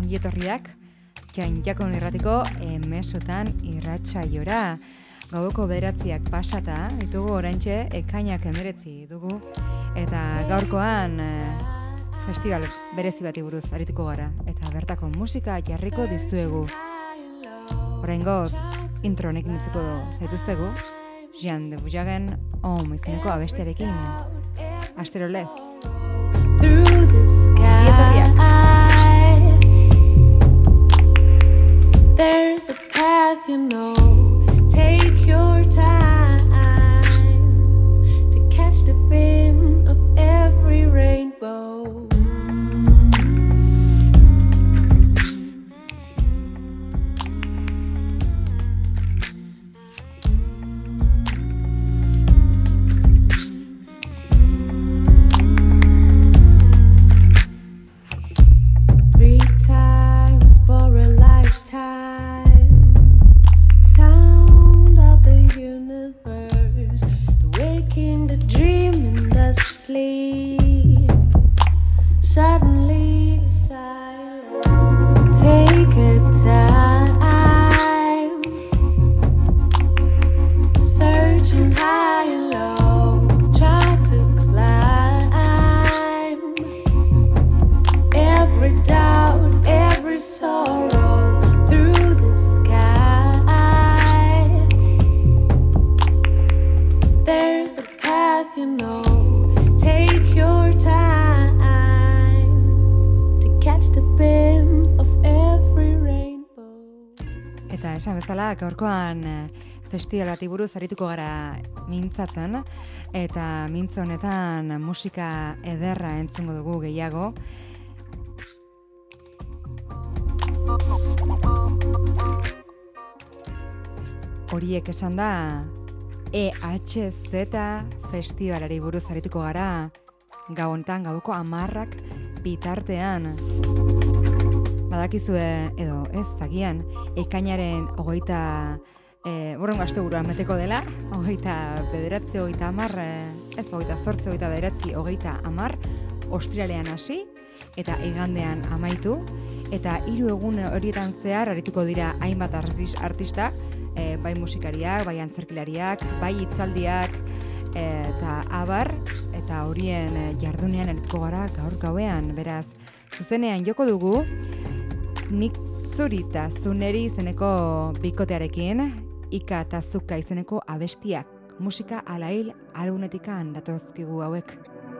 ongietorriak Jakon irratiko mezutan irratsaiora. Gaueko 9:00 pasata ditugu oraintxe ekainak 19 dugu eta gaurkoan festival berezi bati buruz arituko gara eta bertako musika jarriko dizuegu. Oraingoz intro honekin utziko zaituztegu Jean de Bujagen izeneko abestiarekin. Astero lez. Through the sky, there's a path, you know. Take your time to catch the beam of every rainbow. Sound of the universe, the waking, the dream, and the sleep. Suddenly the silence. Take a time, searching high and low. Try to climb every doubt, every sorrow. You know, take your time to catch the beam of every rainbow. Eta esan bezala, gaurkoan festival bati buruz arituko gara mintzatzen, eta mintzo honetan musika ederra entzungo dugu gehiago. Horiek esan da, EHZ festivalari buruz arituko gara gauetan gauko 10:00 bitartean. Badakizue edo ez zagian ekainaren 20 borrengo asteburuan meteko dela 29, 30, ez 28, 29, 30 Australian hasi eta igandean amaitu eta 3 egun horietan zehar arituko dira hainbat artista, bai musikariak, bai antzerkilariak, bai hitzaldiak eta abar, eta horien jardunean arituko gara gaur gauean. Beraz, zuzenean joko dugu Nik Zuri eta Zuneri izeneko bikotearekin, Ika eta Zuka izeneko abestiak, musika alail alunetikan datozkigu hauek.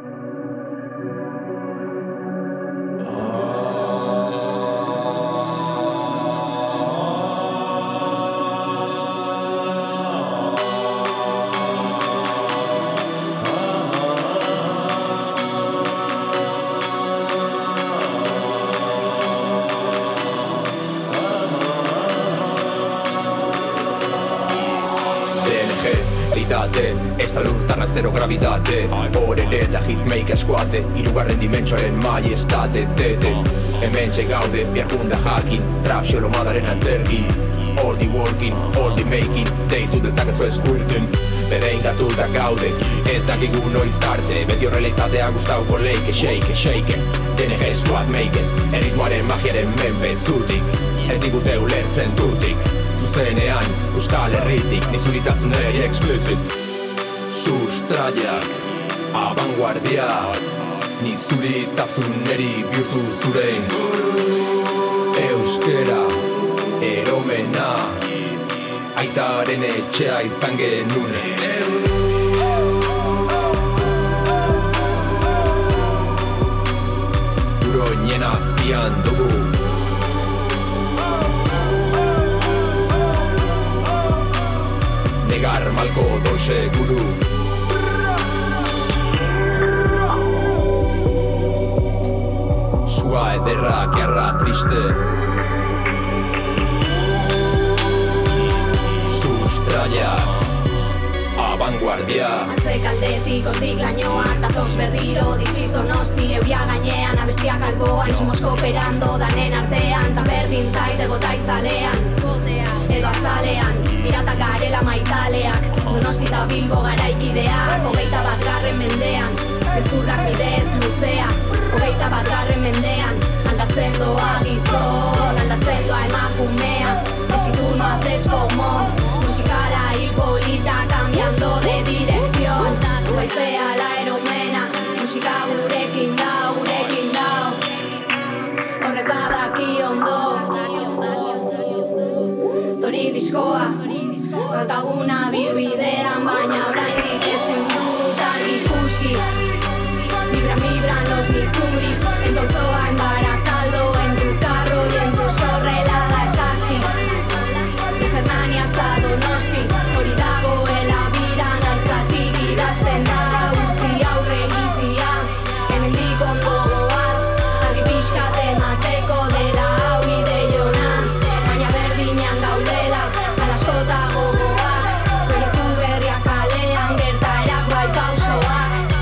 Esta luz tarra zero gravitate Horere eta hitmaker eskuate Hirugarren dimentsoaren maiestate Tete Hemen txegaude Biar junda jakin Trap xolo madaren antzerki All the working, all the making Deitu dezakezu eskurten Berein gatuta gaude Ez dakigu noiz arte Beti horrela izatea gustauko leike Shake DNG squad make Erritmoaren magiaren menpe zutik Ez digute ulertzen tutik Zuzenean, Euskal Herritik Nizuritasuneri explicit Sustraiak, abanguardia Nizuritasuneri bihurtu zuren Euskera, eromena Aitaren etxea izan genune Uroinen azpian dugu Negar malko dolce guru Sua ederra, gerra triste Sustraiak Abanguardia Antzek aldetik hortik lainoak Datoz berriro, diziz donosti Euria gainean, abestiak alboan Somos kooperando, danen artean Ta berdin zait egotaitzalean Edo azalean, piratak garela maitaleak Donosti eta Bilbo garaikideak 21. mendean Gezurrak bidez luzea 21. mendean Aldatzen doa gizon Tori diskoa Altaguna bilbidean baina oraindik ezin dut argi ikusi Vibran los Mizuris En tu zoa, en Barakaldo En tu carro y en tu sorrelada es así Desde Hernani hasta Donosti Hori dagoela biran altzatik idazten da Utzi aurre iritzia Hemendik ondo goaz Argi pixkat emateko dela hau ideiona Baina berdinean gaudela Alaskota gogoa Proiektu berriak kalean gertaerak bai pausoak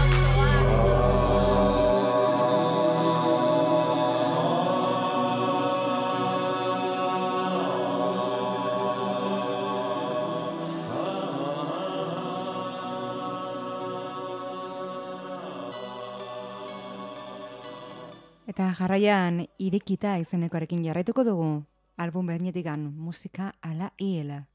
Eta jarraian irekita izenekoarekin jarraituko dugu, album bernetikan musika ala hiela.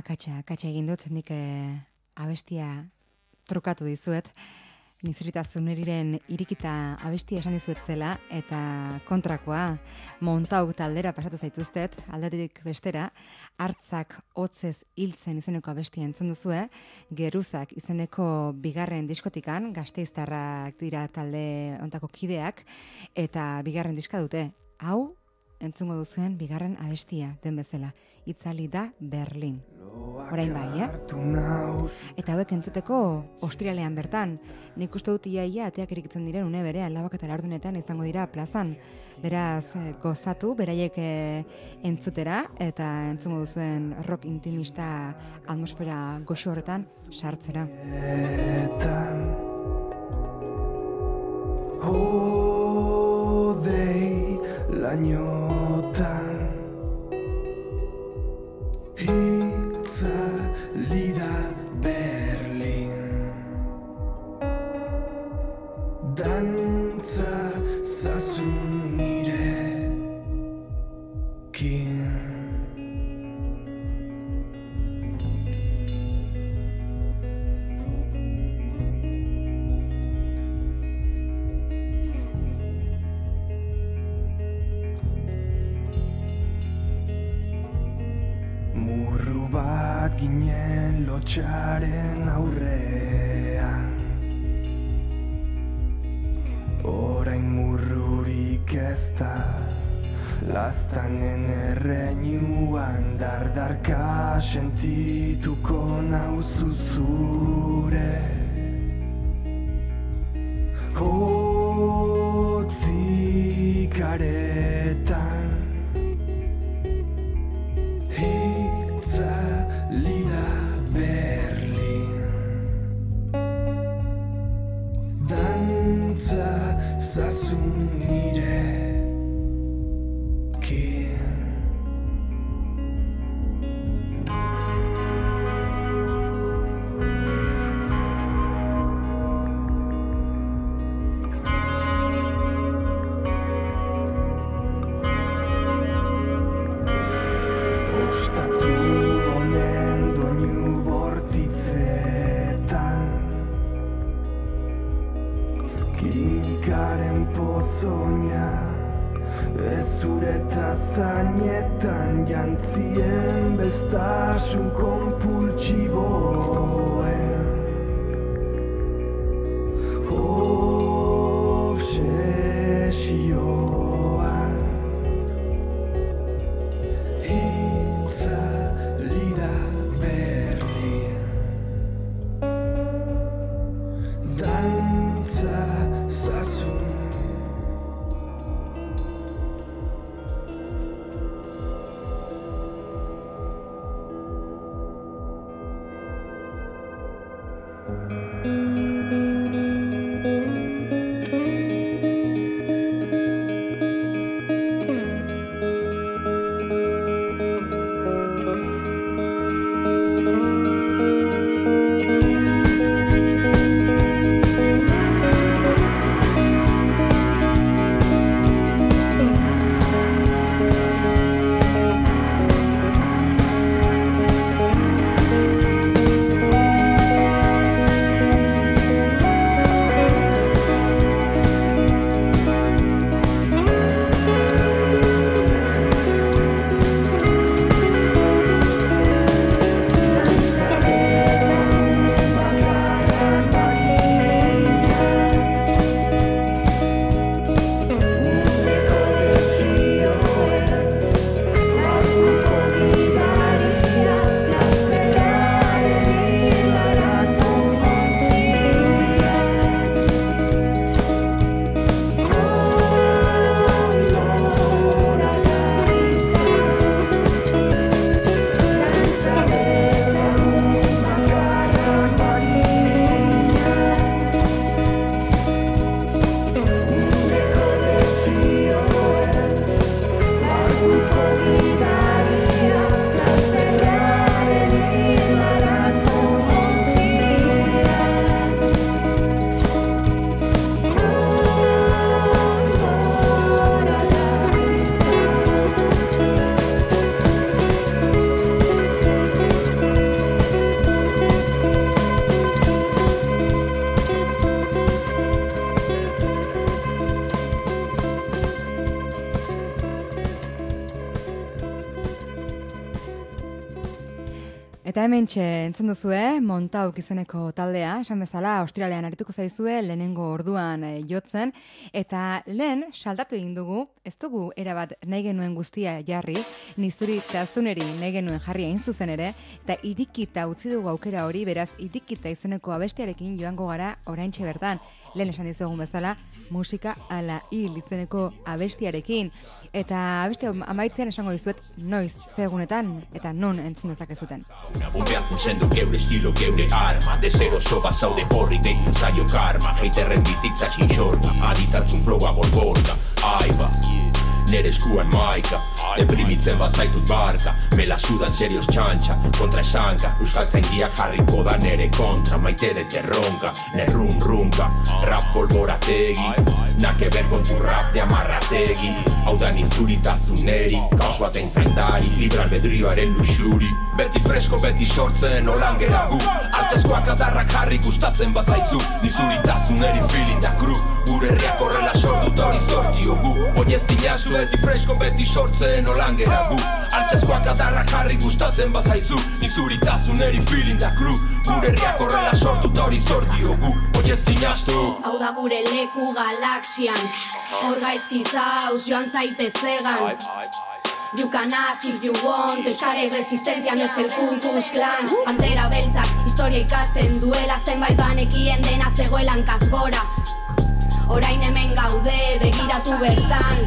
akatsa egin dut, nik abestia trukatu dizuet. Nizrita Zuneriren irikita abestia esan dizuet zela, eta kontrakoa, Montauk taldera pasatu zaituztet, aldetik bestera, Hartzak hotzez hiltzen izeneko abestia entzun duzue, Geruzak izeneko bigarren diskotikan, Gasteiztarrak dira talde ontako kideak, eta bigarren diska dute. Hau, entzungo duzuen bigarren abestia den bezala. Itzali da Berlin. Orain bai, Eta hauek entzuteko Ostrialean bertan. Nik uste dut iaia ateak irikitzen diren une berean, 4:00 izango dira plazan. Beraz, gozatu, beraiek entzutera, eta entzungo duzuen rock intimista atmosfera goxo horretan sartzera. Hodei lainotan itzali da Berlin, dantza zazu nirekin. Murru bat ginen lotxaren aurrean, orain murrurik ez da, laztanen erreinuan dardarka sentituko nauzu zure. Hotzik aretan itzali da Berlin, dantza zazu nirekin. Ostatu honen doinu bortitzetan, kimikaren pozoina, ez zureta zainetan jantzien bestasun konpultsiboen. Obsesioa itzali da Berlin, dantza zazu. Eta hementxe entzun duzue, Montauk izeneko taldea, esan bezala, Australian arituko zaizue, lehenengo orduan jotzen, eta lehen saltatu egin dugu, ez dugu erabat nahi genuen guztia jarri, ni zuri eta zuneri nahi genuen jarri hain zuzen ere, eta irikita utzi dugu aukera hori, beraz irikita izeneko abestiarekin joango gara oraintxe bertan, lehen esan dizuegun bezala, musika ala hil izeneko abestiarekin, eta abesti amaitzean esango dizuet noiz, zegunetan, eta non entzun dezakezuten. Bombeatzen zendu geure estilo, geure arma Deseroso bazaude horri deitzen zaio karma Heiterren bizitza sinxorta Aditartzun flowa borborka Aiba, nere eskuan maika Deprimitzen bazaitut barka Mela sudan serioz txantxa Kontra esanka Euskal zaindiak jarriko da nere kontra Maite de terronka Nerrun runka Rap bolborategi Nake ber kontu rap de amarrategi Hau da nizuritazuneri Kaos baten zaindari Libre albedrioaren luxuri Beti fresko, beti sortzen olan gera gu Altsaskoak adarrak jarri gustatzen bazaizu Nizuritazuneri feeling da kru Gure herriak horrela sortu eta hori zortiogu Oie zinazu, beti fresko, beti sortzen olan gera gu Altsaskoak adarrak jarri gustatzen bazaizu Nizuritazuneri feeling da kru Gure herriak horrela sortu eta hori zortiogu Oie zinazu Hau da gure leku galaxian Hor gaizki zauz joan zaitez egan You can ask if you want Euskare resistenzia no es el Ku Klux Klan Pantera beltzak historia ikasten duela Zenbait banekien dena zegoelan kazgora Orain hemen gaude begiratu bertan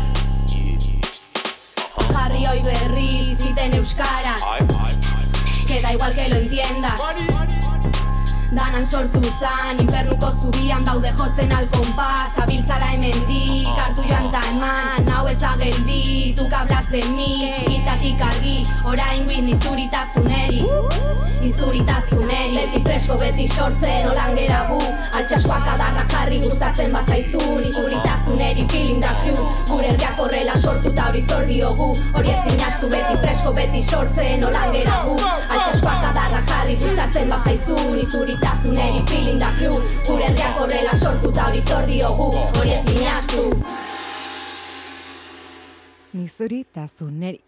Jarri hoi berri ziten euskaraz Queda igual que lo entiendas Danan sortu zan, infernuko zubian daude jotzen alkonpas Abiltzala hemendik, hartu joan ta eman Hau ez da geldi, tuk hablas de mi Txikitatik argi, orain guiz nizuritazuneri Nizuritazuneri Beti fresko, beti sortzen, olan gera gu Altsaskoak adarra jarri gustatzen bazaizu Nizuritazuneri feeling da crew Gure herriak horrela sortu eta hori zor diogu Hori ezin astu, beti fresko, beti sortzen, olan gera gu Altsaskoak adarra jarri gustatzen bazaizu Nizuritazuneri feeling da crew Gure herriak horrela sortu eta hori zor diogu Hori ezin astu Nizuritazuneri.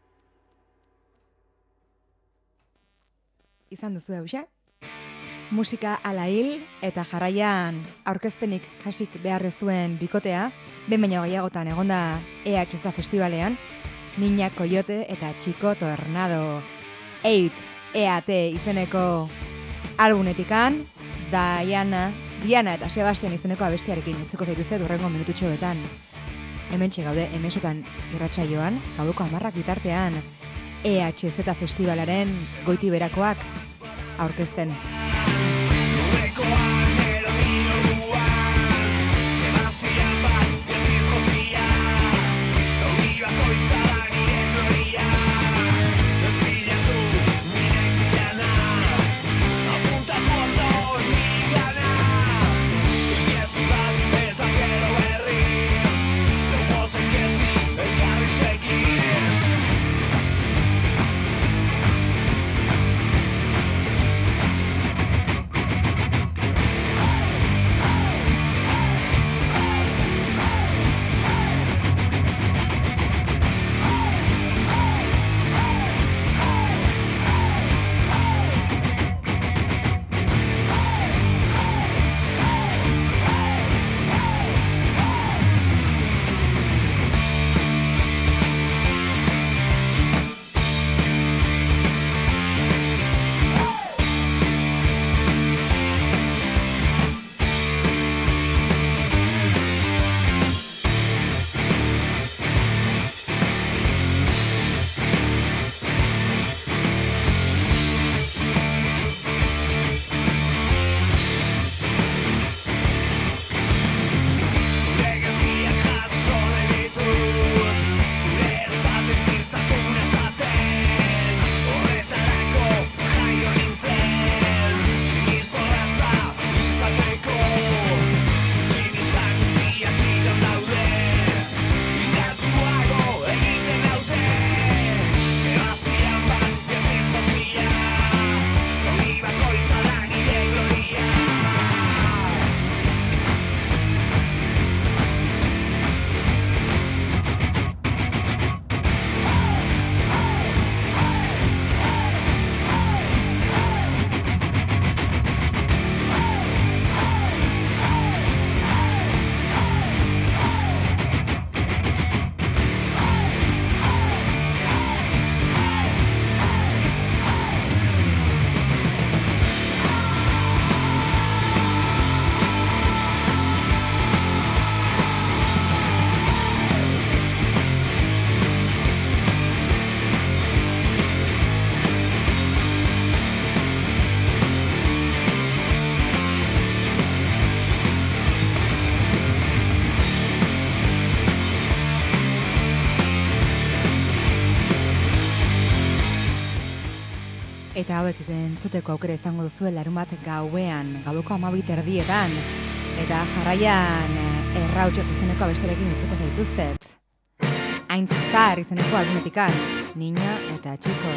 Izan duzu hauxe? Musika ala hil eta jarraian aurkezpenik kasik beharrez duen bikotea, behin baino gehiagotan egonda EHZ festivalean, Niña Coyote eta Chico Tornado. EAT izeneko albumetikan, Diana eta Sebastian izeneko abestiarekin utziko zaituzte durrengo minututxoetan. Hementxe gaude emesotan irratsaioan, gaueko 10 bitartean, EHZ festivalaren goitiberakoak aurkezten. Eta hauek entzuteko aukera izango duzue larunbat gauean, gaueko 12:00 eta jarraian Errautsak izeneko abesterekin utziko zaituztet. Einstein izeneko albumetikan, Niña eta Chico.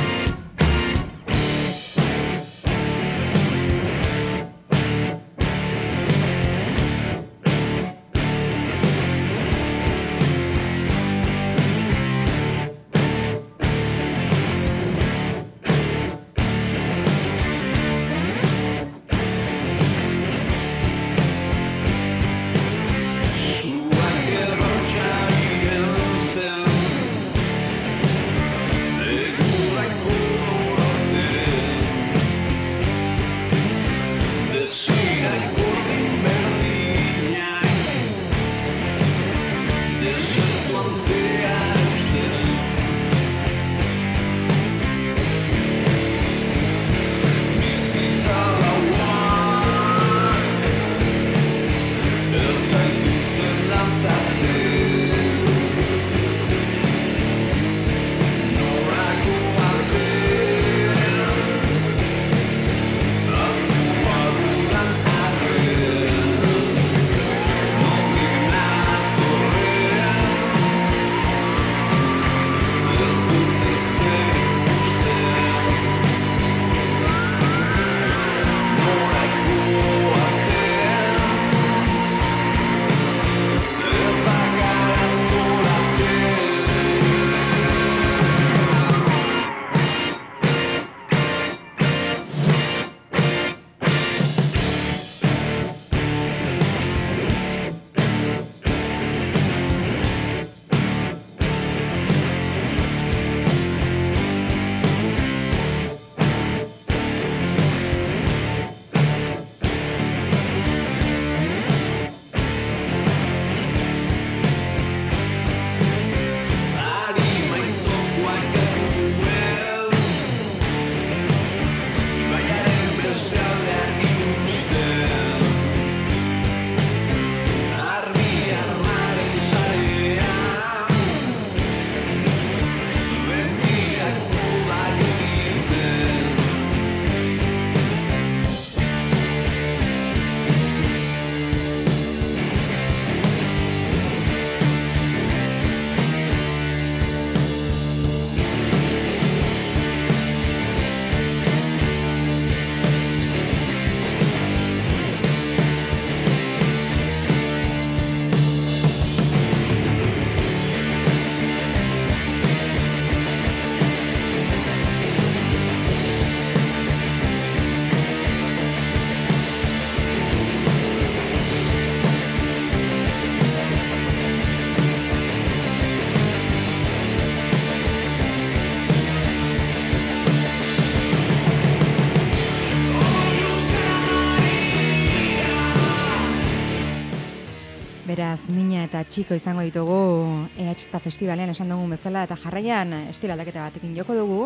Beraz, Niña eta Chico izango ditugu EHZ Festivalean esan dugun bezala, eta jarraian estilo aldaketa batekin joko dugu,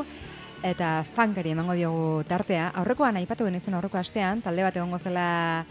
eta funkari emango diogu tartea. Aurrekoan aipatu genizun aurreko astean, talde bat egongo zela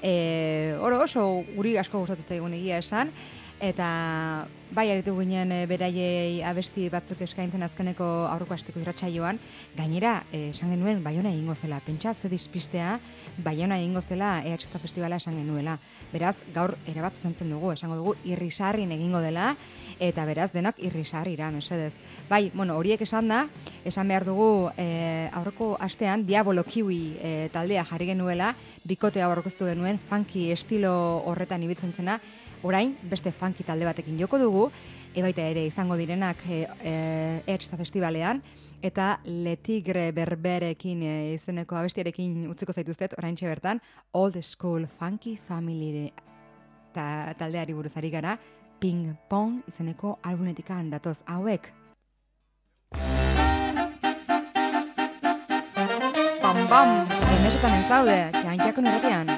oso guri asko gustatu zaigun egia esan, eta bai aritu ginen beraiei abesti batzuk eskaintzen azkeneko aurreko asteko irratsaioan, gainera esan genuen Baiona egingo zela, pentsa ze dispistea Baiona egingo zela EHZ Festivala esan genuela. Beraz, gaur erabat zuzentzen dugu, esango dugu irrisarrin egingo dela, eta beraz denak irrisarrira, mesedez. Bai, horiek esan behar dugu aurreko astean Diabolo Kiwi taldea jarri genuela, bikotea aurkeztu genuen funky estilo horretan ibiltzen zena. Orain, beste funky talde batekin joko dugu, baita ere izango direnak EHZ Festivalean, eta Le Tigre Berberekin izeneko abestiarekin utziko zaituztet, oraintxe bertan, Old School Funky Family taldeari buruz ari gara, Ping Pong izeneko albumetikan datoz hauek. Bam, bam, emesetan entzaude, Jankiakon irratian.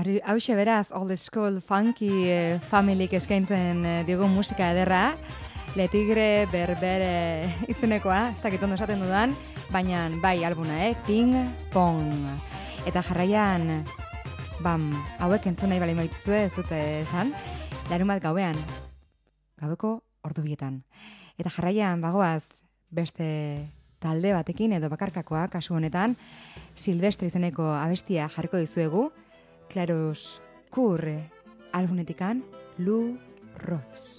Hauxe beraz, old school funky familik eskaintzen digun musika ederra, Le Tigre Berbere izenekoa, ez dakit ondo esaten dudan, baina bai albuna, Ping Pong. Eta jarraian, hauek entzun nahi bali maituzue, ez dute esan, larunbat gauean, gaueko ordubietan. Eta jarraian bagoaz beste talde batekin edo bakarkakoa kasu honetan, Silvestre izeneko abestia jarriko dizuegu, Clarus Curre albunetikan Lou Ros.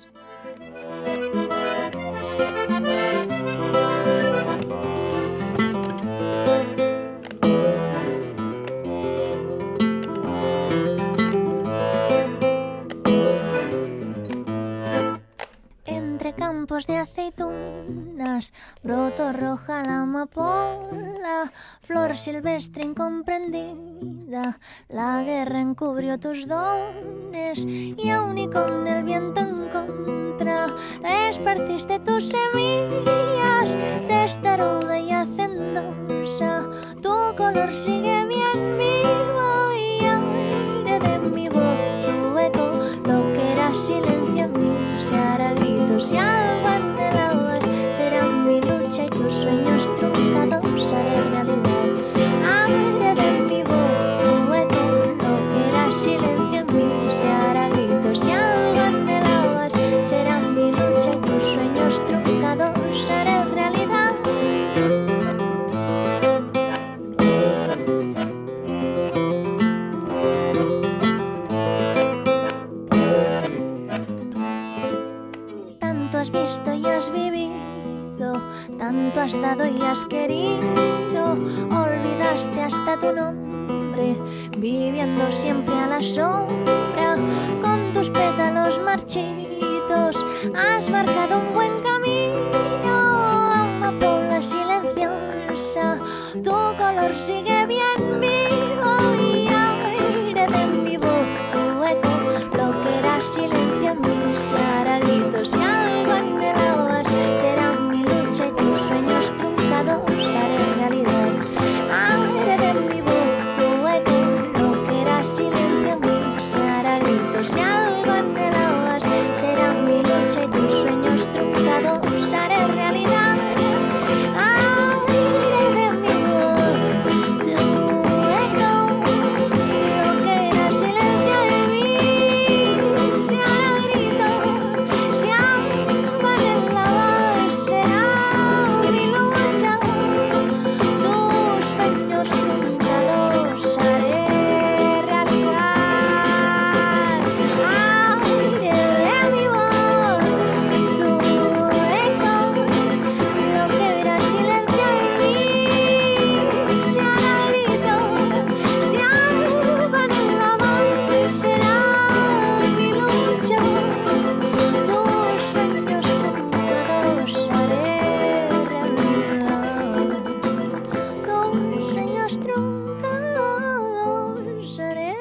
Entre campos de aceitunas brotó roja la amapola, flor silvestre incomprendida. La guerra encubrió tus dones y aún y con el viento en contra esparciste tus semillas, testaruda y hacendosa. Tu color sigue bien vivo y aire de mi voz, tu eco, lo que era silencio en mí se hará gritos y algo anhelabas. Será mi lucha y tus sueños truncados haré realidad. Aire de mi voz, tu eco, lo que era silencio en mí se hará gritos y algo anhelabas. Será mi lucha y tus sueños truncados haré realidad. Tanto has visto y has vivido, tanto has dado y has querido, olvidaste hasta tu nombre, viviendo siempre a la sombra. Con tus pétalos marchitos has marcado un buen camino, amapola silenciosa, tu color sigue bien vivo y aire de mi voz, tu eco, lo que era silencio en mí se hará gritos y algo anhelabas. Será mi lucha y tus sueños truncados haré realidad. Aire de mi voz, tu eco, lo que era silencio en mí se hará gritos y algo anhelabas. Será mi lucha y tus sueños truncados haré realidad. Aire de mi voz, tu eco, lo que era silencio en mí se hará gritos y algo anhelabas. Será mi lucha, tus sueños truncados haré realidad. Aire de mi voz, tu eco, lo que era silencio en mí se hará gritos y algo anhelabas. Será mi lucha, tus sueños truncados haré realidad. Tus sueños truncados haré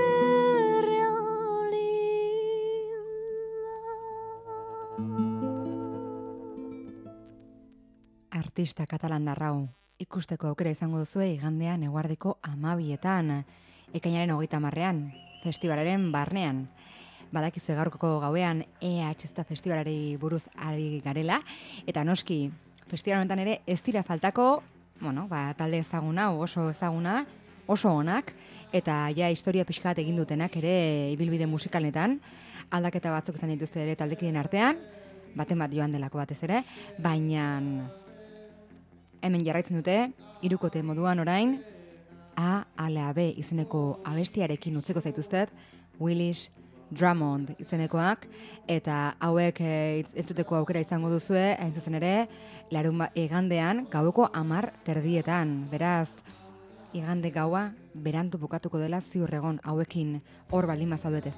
realidad. Artista katalandarrau ikusteko aukera izango duzue igandean eguardiko 12etan, ekainaren 30ean, festivalaren barnean. Badakizu gaurko gauean EHZ festivalari buruz ari garela, eta noski festival honetan ere ez dira faltako, talde ezaguna, oso ezaguna, oso onak, eta ja historia pixka bat egin dutenak ere ibilbide musikaletan, aldaketa batzuk izan dituzte ere taldekideen artean, baten bat joan delako batez ere, baina hemen jarraitzen dute, hirukote moduan orain, A-B izeneko abestiarekin utzeko zaituztet, Willis Drummond izenekoak, eta hauek entzuteko aukera izango duzue, hain zuzen ere, igandean gaueko 10:00, beraz, igande gaua berandu bukatuko dela ziur egon hauekin hor baldin bazaudete.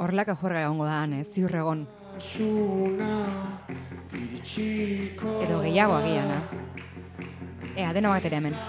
horrelaka juerga egongo da, ziur egon. Edo gehiago agian, dena bat ere hemen.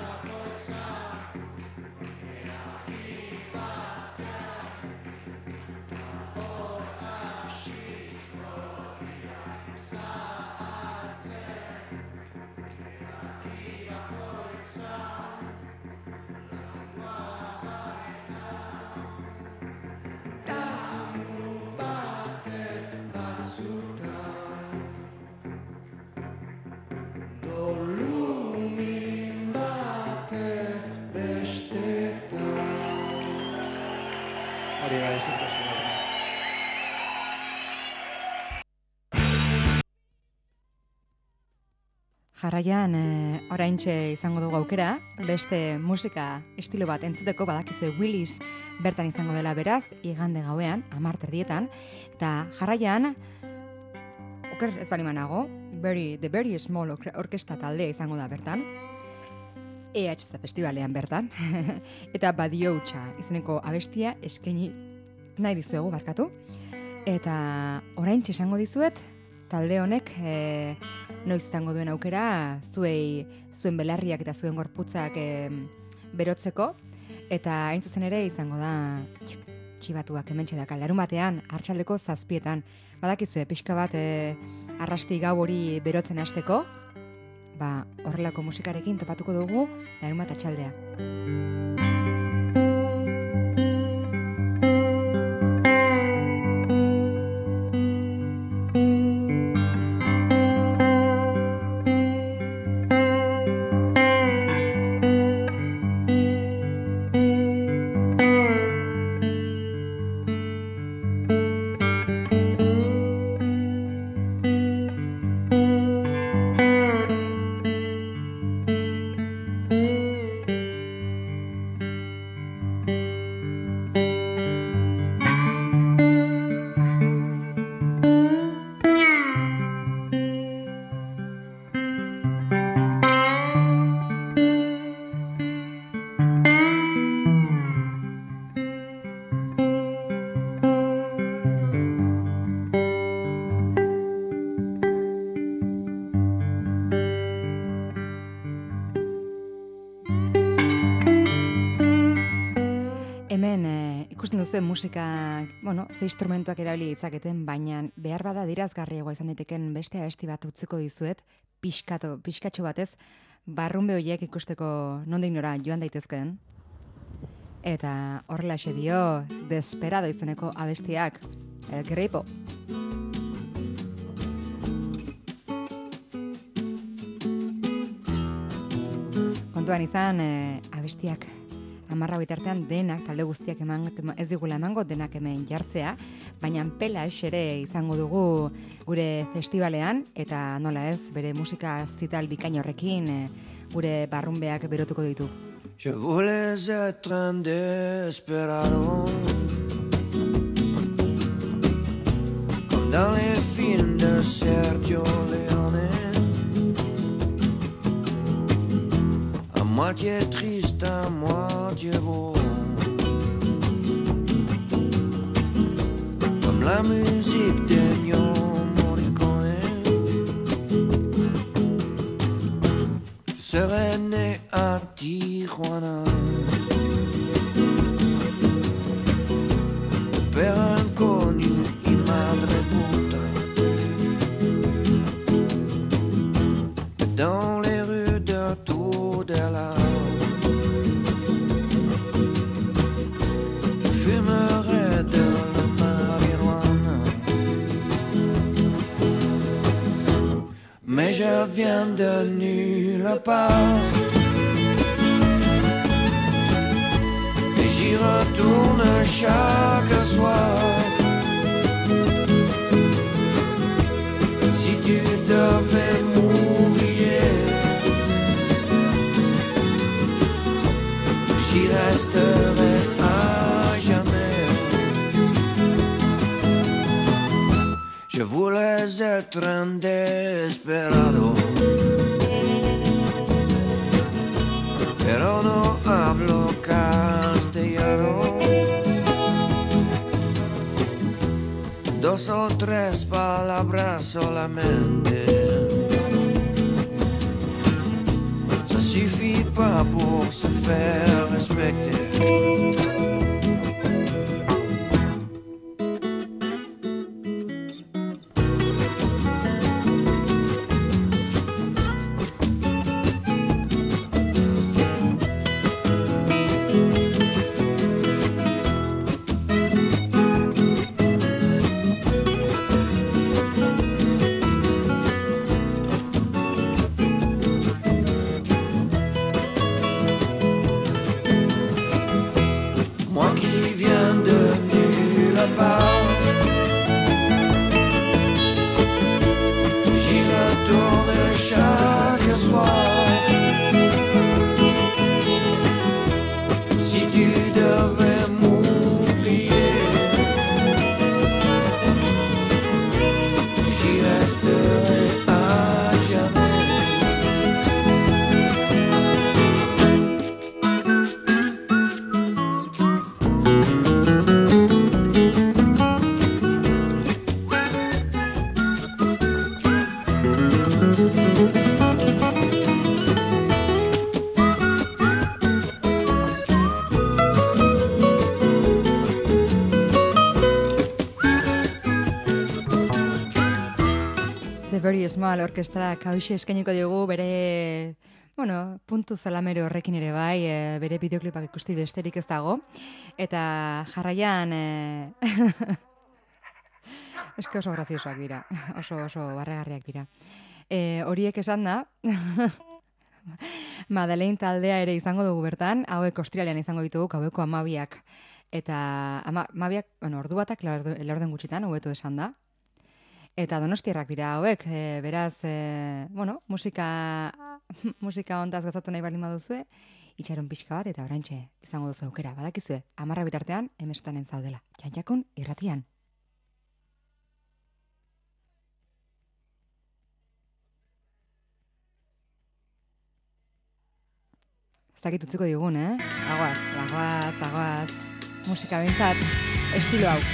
Jarraian, oraintxe izango dugu aukera, beste musika estilo bat entzuteko badakizue Willis bertan izango dela beraz, igande gauean, 10:00 eta jarraian, oker ez bali manago, The Very Small Orkestra taldea izango da bertan, EHZ Festivalean bertan, eta Badiotxa izeneko abestia eskaini nahi dizuegu barkatu, eta oraintxe izango dizuet, talde honek noiz izango duen aukera zuen belarriak eta zuen gorputzak berotzeko, eta hain zuzen ere izango da txibatuak hementxe dakal, larunbatean, arratsaldeko 7:00, badakizue pixka bat arrasti gau hori berotzen hasteko, horrelako musikarekin topatuko dugu larunbat arratsaldea. Ikusten musika, ze instrumentuak erabili ditzaketen, baina behar bada dirazgarriagoa izan daiteken beste abesti bat utziko dizuet, pixkatxo batez, barrunbe horiek ikusteko nondik nora joan daitezkeen. Eta horrelaxe dio, Desperado izeneko abestiak, El Gripo. Kontuan izan, abestiak 10 bitartean denak, talde guztiak ez digula emango, denak hemen jartzea, baina pelax ere izango dugu gure festivalean, eta nola ez, bere musika zital bikain horrekin gure barrunbeak berotuko ditu. Je voulais être un desperado comme dans les films de Sergio Leone, à moitié triste, à moitié beau, comme la musique d'Ennio Morricone. Je serais né à Tijuana, père inconnu y madre puta, dans les rues de Tudela. Je fumerais de la marijuana, mais je viens de nulle part. J'y retourne chaque soir. Si tu devais m'oublier, j'y resterai à jamais. Je voulais être un desperado, pero no hablo castellano. 2 o 3 palabras solamente. Ça suffit pas pour se faire respecter. Very Small Orkestra kauxe eskainiko diogu bere, puntu zalamero horrekin ere bai, bere bideoklipak ikusti besterik ez dago. Eta jarraian, eske oso graziosoak dira, oso barregarriak dira. Horiek esan da, Madeleine taldea ere izango dugu bertan, hauek Australian izango ditugu, haueko 12ak. Eta 12ak, ordu batak laurden gutxitan, hobeto esan da. Eta donostiarrak dira hauek, beraz, musika hontaz gozatu nahi baldin baduzue, itxaron pixka bat eta oraintxe izango duzu aukera, badakizue, 10 bitartean emestanen zaudela, Jantjakun irratian. Zakit utziko digun, Aguaz. Musika bintzat, estilo hau.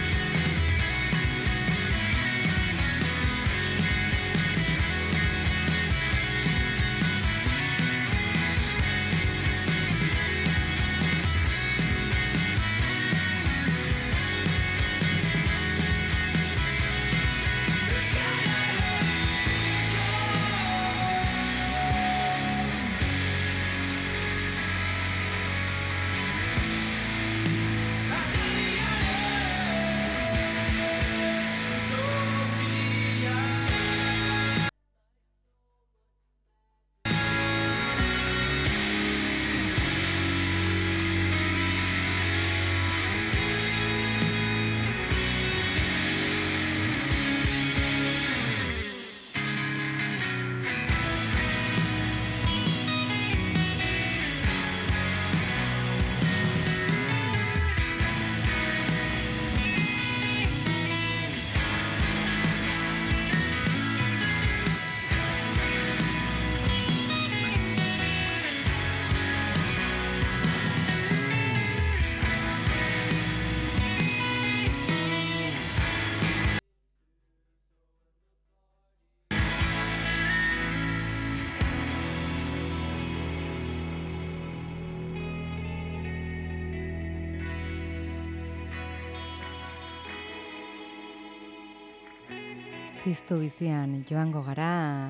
Ziztu bizian joango gara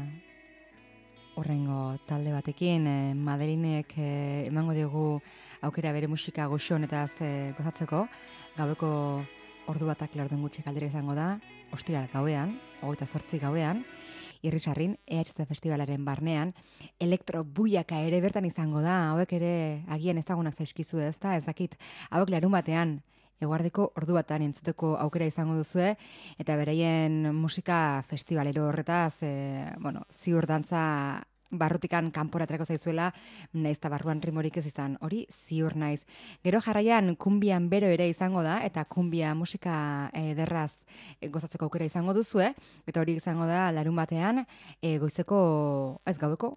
urrengo talde batekin, Madelinek emango diogu aukera bere musika goxo honetaz gozatzeko, gaueko ordu batak laurden gutxi kaldera izango da, ostiral gauean, 28 gauean, Irrisarrin, EHZ Festivalaren barnean, elektrobuiaka ere bertan izango da, hauek ere agian ezagunak zaizkizu ez da, ez dakit, hauek larun batean, eguardiko ordu batan entzuteko aukera izango duzue, eta beraien musika festivalero horretaz, ziur dantza barrutikan kanporatrako zaizuela, naiz eta barruan rimorik ez izan, hori ziur naiz. Gero jarraian kumbian bero ere izango da, eta kumbia musika derraz gozatzeko aukera izango duzue, eta hori izango da larun batean, goizeko, ez gaueko,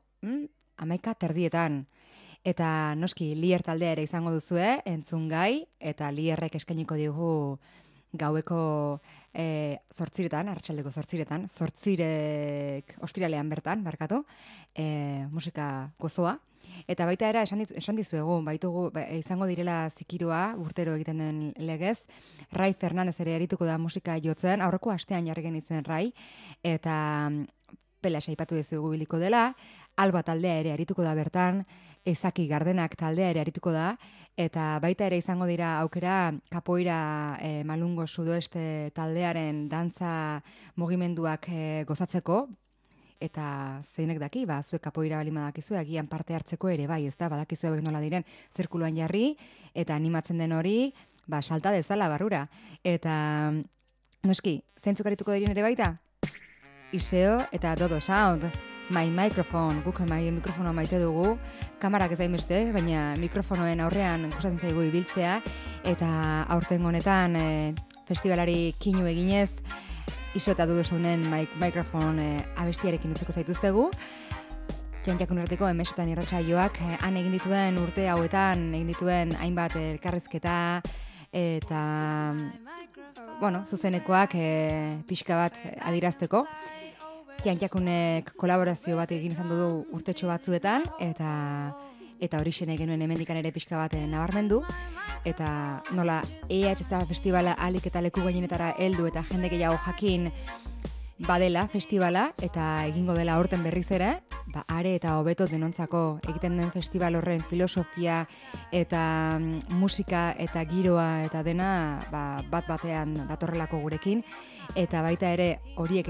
11:30. Eta noski Lier taldea ere izango duzue, entzun gai, eta Lierrek eskainiko digu gaueko 8:00, arratsaldeko 8:00, 8:00 ostiralean bertan, barkatu, musika gozoa. Eta baita era esan dizuegu, baitugu izango direla zikiroa urtero egiten den legez. Rai Fernandez ere arituko da musika jotzen, aurreko astean jarri genizuen Rai, eta Pelas aipatu dizuegu biliko dela, Alba taldea ere arituko da bertan, Ezaki Gardenak taldea ere arituko da, eta baita ere izango dira aukera Kapoira Malungo Sudoeste taldearen dantza mugimenduak gozatzeko, eta zeinek daki, zuek kapoira bali badakizue, agian parte hartzeko ere bai, ez da, badakizue hauek nola diren zirkuluan jarri, eta animatzen den hori, salta dezala barrura. Eta, noski, zeintzuk arituko diren ere baita? Iseo eta Dodo Sound, My Microphone, guk mikrofonoa maite dugu, kamarak ez daimeste, baina mikrofonoen aurrean gustatzen zaigu ibiltzea, eta aurten honetan festivalari kinu eginez, Iso eta Dodo Sounden Microphone abestiarekin utzeko zaituztegu. Jantzakun erratiko emesotan irratsaioak han egin dituen urte hauetan, egin dituen hainbat elkarrizketa, eta, zuzenekoak pixka bat adirazteko. Jantzakunek kolaborazio bat egin izan du urtetxo batzuetan, eta hori xene genuen hemendikan ere pixka bat nabarmendu, eta nola EHZ festivala alik eta leku gainenetara heldu eta jende gehiago jakin badela festivala, eta egingo dela aurten berriz ere, are eta hobeto denontzako egiten den festival horren filosofia eta musika eta giroa eta dena bat batean datorrelako gurekin, eta baita ere horiek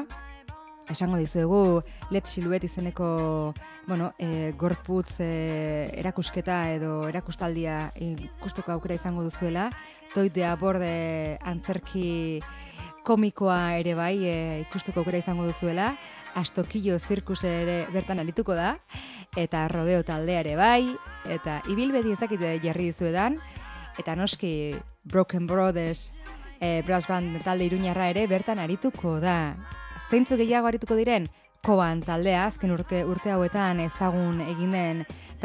esango dizuegu Let Siluet izeneko gorputz erakusketa edo erakustaldia ikusteko aukera izango duzuela, Toy de Aborde antzerki komikoa ere bai ikusteko aukera izango duzuela, Astokillo Zirkus ere bertan arituko da, eta Rodeo taldea ere bai, eta ibilbedi ezakite jarri dizuedan, eta noski Broken Brothers brass band talde iruñarra ere bertan arituko da. Zeintzu gehiago arituko diren? Koban taldea, azken urte hauetan ezagun egin den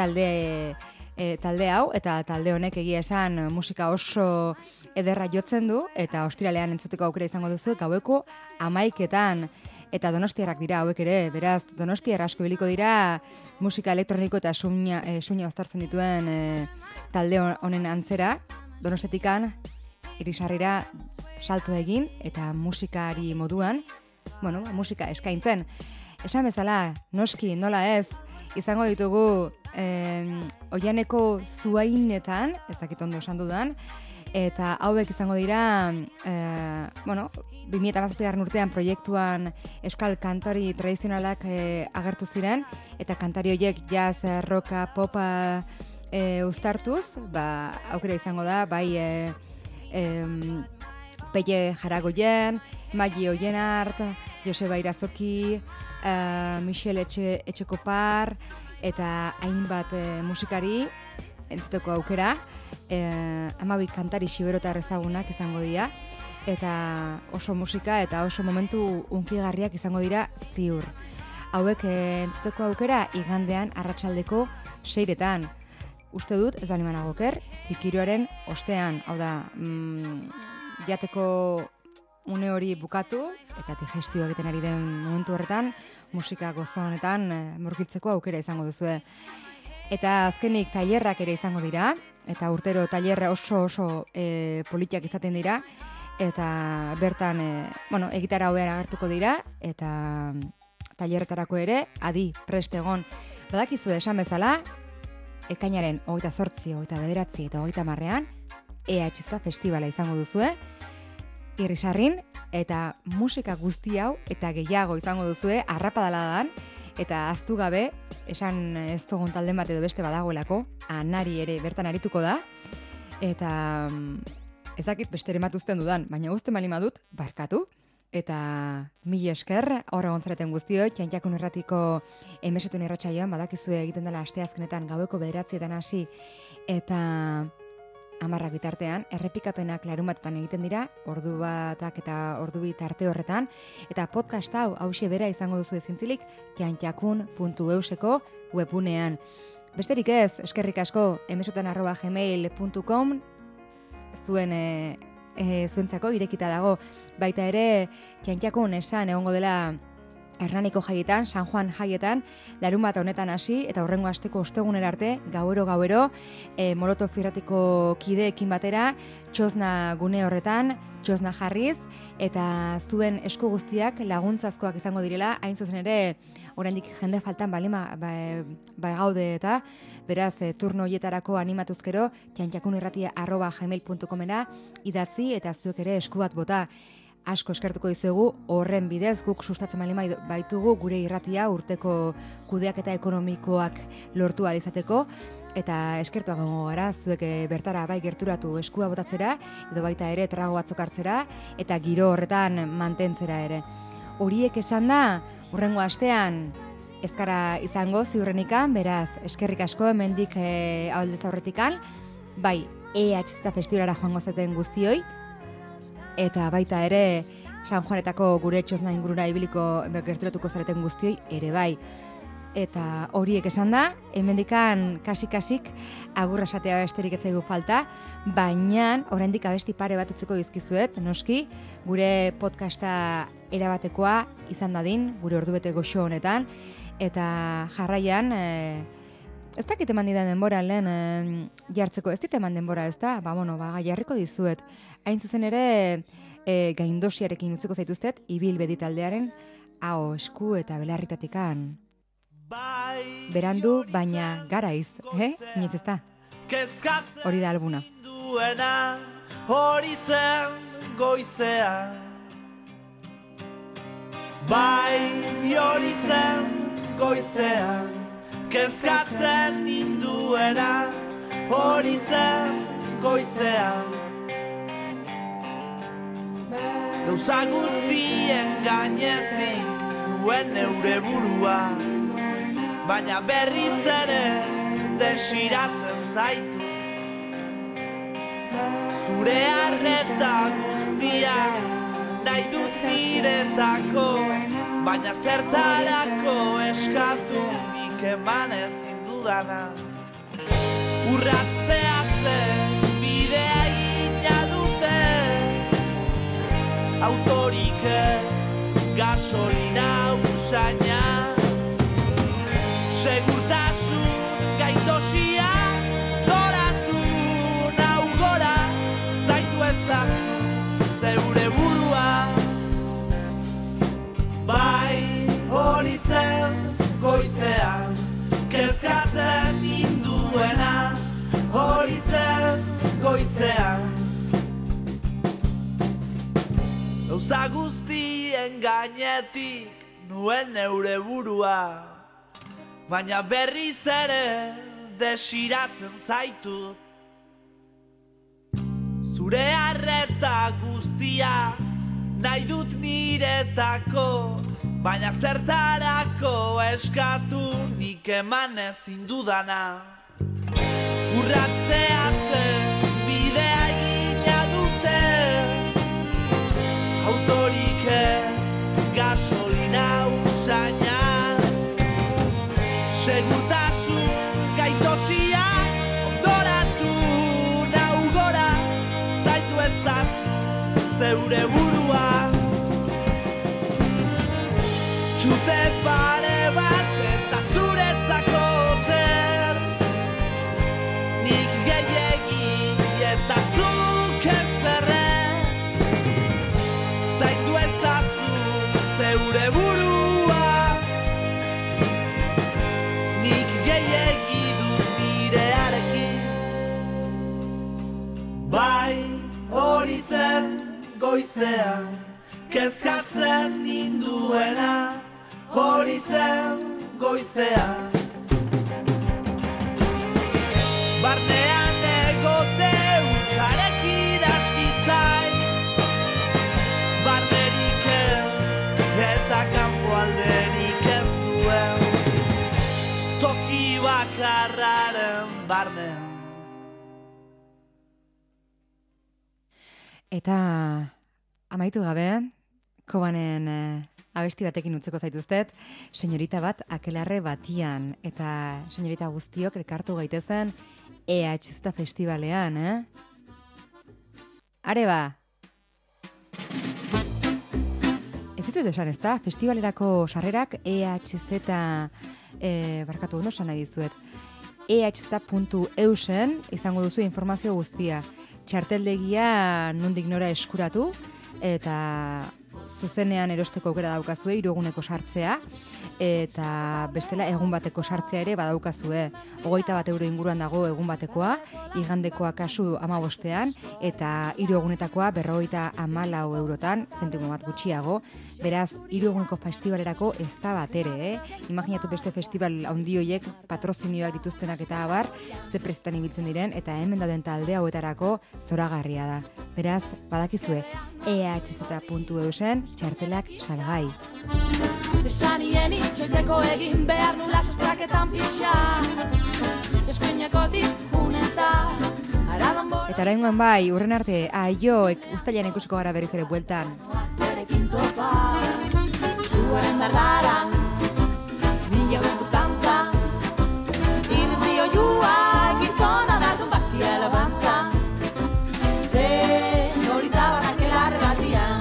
talde hau, eta talde honek egia esan musika oso ederra jotzen du, eta ostiralean entzuteko aukera izango duzu, gaueko 11:00, eta donostiarrak dira hauek ere, beraz donostiar asko biliko dira musika elektroniko eta suña oztartzen dituen talde honen antzera, Donostetikan Irisarrira salto egin, eta musikari moduan, musika eskaintzen. Esan bezala, noski, nola ez, izango ditugu Oianeko Zuainetan, ez dakit ondo esan dudan, eta hauek izango dira, 2017 urtean proiektuan euskal kantari tradizionalak agertu ziren, eta kantari horiek jazz, rocka, popa uztartuz, aukera izango da, bai Peie Jaragoien, Magi Oienart, Joseba Irazoki, Michel Etxekopar, eta hainbat musikari entzuteko aukera, 12 kantari xiberotar ezagunak izango dira, eta oso musika eta oso momentu unkigarriak izango dira ziur. Hauek entzuteko aukera igandean arratsaldeko 6:00. Uste dut, ez da animan agoker, zikiroaren ostean, hau da, jateko une hori bukatu, eta digestio egiten ari den momentu horretan, musika gozo honetan murgiltzeko aukera izango duzue. Eta azkenik tailerrak ere izango dira, eta urtero tailerra oso politiak izaten dira, eta bertan, egitara hobean agertuko dira, eta tailerretarako ere, adi, prest egon. Badakizu esan bezala, ekainaren 28, 29 eta 30 EHZ festivala izango duzue, Irisarrin, eta musika guzti hau eta gehiago izango duzue arrapadaladan, eta aztu gabe, esan ez dugun talden bat edo beste badagoelako, Anari ere bertan arituko da, eta ezakit bestere matuzten dudan, baina uzten bali madut, barkatu, eta mila esker, horra gontzareten guztio, Txantxakun Erratiko emesetun irratsaioan, badakizue egiten dela asteazkenetan gaueko 9:00 hasi, eta 10:00 bitartean, errepikapenak larunbatetan egiten dira, ordu batak eta ordu bi tarte horretan, eta podcast hau hauxe bera izango duzu ezintzilik, txantxakun.euseko webunean. Besterik ez, eskerrik asko, emesotan@gmail.com, zuen zuentzako irekita dago. Baita ere, Txantxakun esan egongo dela Hernaniko jaietan, San Juan jaietan, larunbat honetan hasi, eta horrengo asteko ostegunera arte, gauero, Molotov irratiko kideekin batera, txosna gune horretan, txosna jarriz, eta zuen esku guztiak laguntzazkoak izango direla, hain zuzen ere, oraindik jende faltan bai gaude eta, beraz, turno hoietarako animatuzkero, txantxakunirratia@gmail.comera idatzi eta zuek ere esku bat bota. Asko eskertuko dizuegu, horren bidez guk sustatzen baldin baitugu gure irratia urteko kudeaketa ekonomikoak lortu ahal izateko, eta eskertuak gongo gara, zuek bertara bai gerturatu eskua botatzera, edo baita ere trago batzuk hartzera, eta giro horretan mantentzera ere. Horiek esan da, hurrengo astean ez gara izango ziurrenikan, beraz eskerrik asko hemendik aldez aurretikan, bai EHZ festivalara joango zaten guztioi, eta baita ere San Juanetako gure txosna ingurura ibiliko gerturatuko zareten guztioi ere bai. Eta horiek esan da, hemendikan kasik agurra esatea besterik ez zaigu falta, baina oraindik abesti pare bat utziko dizkizuet, noski, gure podcasta erabatekoa izan dadin, gure ordubete goxo honetan, eta jarraian, ez dakit eman didan denbora lehen jartzeko, ez dit eman denbora, ez da? Jarriko dizuet. Hain zuzen ere, gaindosiarekin utziko zaituztet, Ibil Bedi taldearen, hau esku eta belarritatikan. Berandu, baina garaiz, inoiz ez da? Hori da albuna. Hori zen goizea, bai hori zen goizea, kezkatzen ninduena, hori zen goizea. Gauza guztien gainetik nuen neure burua, baina berriz ere desiratzen zaitu. Zure arreta guztia nahi dut niretako, baina zertarako eskatu nik eman ezin dudana. Urratzeatze bidea egina dute, autorik ez gasolina usaina. Segurtasun gaitosia doratu nau gora, zaitu ezazu zeure burua. Bai hori zen goizean, kezkatzen ninduena, hori zen goizean. Gauza guztien gainetik nuen neure burua, baina berriz ere desiratzen zaitut. Zure arreta guztia nahi dut niretako, baina zertarako eskatu nik eman ezin dudana. Urratzeatzen bidea egina dute, autorik ez gasolina usaina. Segurtasun gaitosia ondoratu nau gora, zaitu ezazu zeure burua. Txute pare bat eta zuretzako zer, nik gehiegi eta zuk ezerren, zaitu ezazu zeure burua. Nik gehiegi dut nirearekin. Bai hori zen goizean, kezkatzen ninduena, hori zen goizean. Barnean egote utzarekin askitzai, barnerik ez eta kanpo alderik ez zuen, toki bakarraren barnean. Eta amaitu gabe, Kobanen abesti batekin utzeko zaituztet, senyorita bat akelarre batian, eta senyorita guztiok elkartu gaitezen EHZ festivalean, Are ba, dut esan, ez da? Festivalerako sarrerak EHZ, barkatu ondo esan nahi dizuet, ehz.eusen izango duzu informazio guztia. Txarteldegia nondik nora eskuratu, eta zuzenean erosteko aukera daukazue, 3 eguneko sartzea, eta bestela egun bateko sartzea ere badaukazue. 21 euro inguruan dago egun batekoa, igandekoa kasu 15ean, eta 3 egunetakoa 54 eurotan, zentimo bat gutxiago. Beraz, 3 eguneko festivalerako ez da bat ere, Imaginatu beste festival handi horiek patrozinioak dituztenak eta abar, ze presetan ibiltzen diren, eta hemen dauden talde hauetarako zoragarria da. Beraz, badakizue, ehz.eusen txartelak salgai. Esanien itxoiteko egin behar nula sostraketan pixa Eskuinekotik unetan aradan bora Eta oraingoan bai, urren arte, aioek ustailean ikusiko gara berriz ere bueltan. Zerekin topa Zuaren dardaran Mila gundu zantza Irritzi oiua Gizona dardun batia elabantza Zen horita banak elarre batian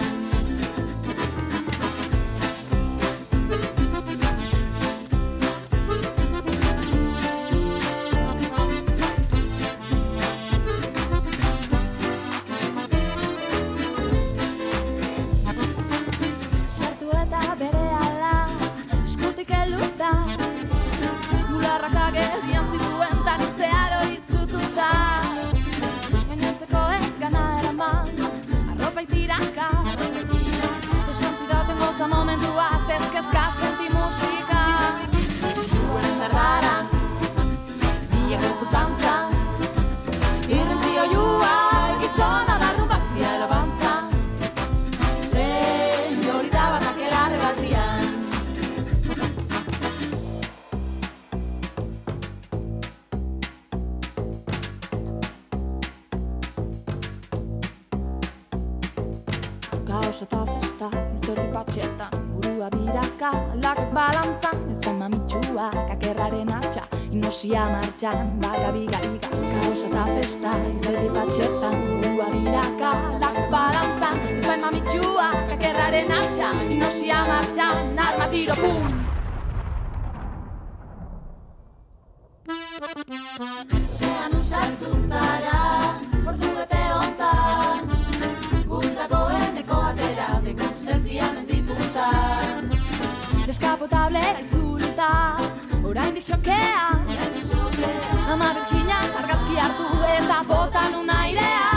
momentua zezkezka senti musika Zuen dardaran Mila gupu zantza Irrentzi oiua Gizona dardu batia elabantza Zein horita batak elarre batian Kaos eta festa izerdi patxetan Burua biraka, lakak balantzan Ez den mamitxua, kakerraren atxa Hipnosia martxan, baka-biga-biga Kaos eta festa izerdi patxetan Burua biraka, lakak balantzan Ez den mamitxua, kakerraren atxa Hipnosia martxan, arma tiro pum Zean usartu zara, portugete hontan Dagoeneko atera, deko zentzia mendiputa Deskapotable itzulita, oraindik xokea Ama berkina argazki hartu eta bota nun airea